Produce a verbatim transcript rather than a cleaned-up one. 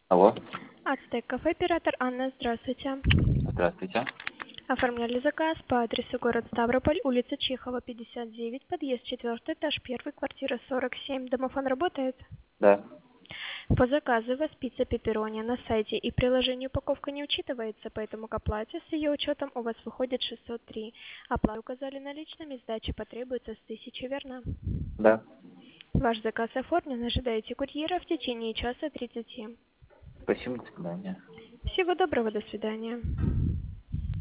Алло. Ацтек кафе, оператор Анна, здравствуйте. Здравствуйте. Оформляли заказ по адресу город Ставрополь, улица Чехова, пятьдесят девять, подъезд четвертый, этаж первый, квартира сорок семь. Домофон работает? Да. По заказу у вас пицца пепперони на сайте и приложении упаковка не учитывается, поэтому к оплате с ее учетом у вас выходит шестьсот три. Оплату указали наличными, сдача потребуется с тысячи, верно? Да. Ваш заказ оформлен, ожидаете курьера в течение часа тридцати. Спасибо, до свидания. Всего доброго, до свидания.